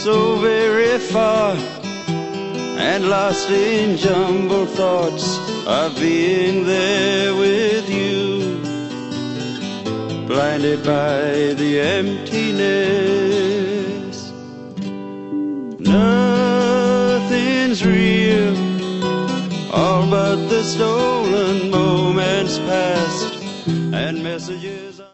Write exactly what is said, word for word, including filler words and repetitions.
so very far, and lost in jumbled thoughts of being there with you, blinded by the emptiness. Nothing's real, all but the stolen moments past and messages